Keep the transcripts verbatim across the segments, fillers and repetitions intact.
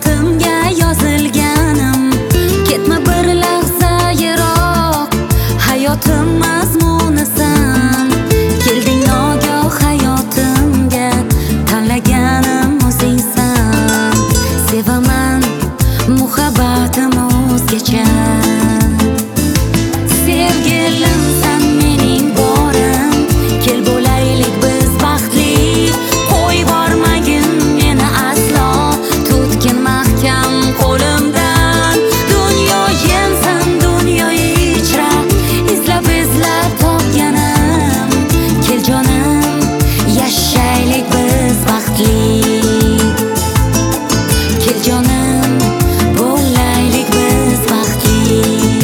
hayotimga yozilganim. Ketma bir lahza yiroq, hayotim mazmunisan. Kelding nogoh hayotimga, tanlaganim o'zingsan. Sevaman muhabbatim o'zgacha. Sevgilim san mening borim, kel bo'laylik biz baxtli. Qo'y bormagin meni aslo, tutgin mahkam qo'limdan. Dunyoyimsan dunyo ichra, izlab izlab topganim. Kel jonim, yashaylik biz baxtli. Kel jonim, bo'laylik biz baxtli.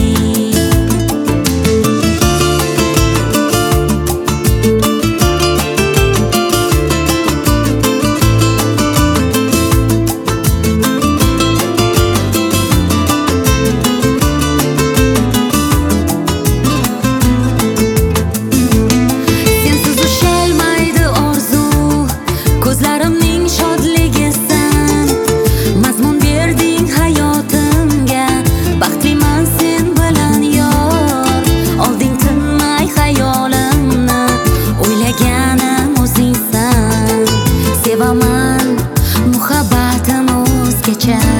Sensiz ushalmaydi orzu, ko'zlarimning shodligisan. Mazmun berding hayotimga, baxtliman sen bilan yor. Olding tinmay xayolimni, o'ylaganim o'zingsan. Sevaman muhabbatim o'zgacha.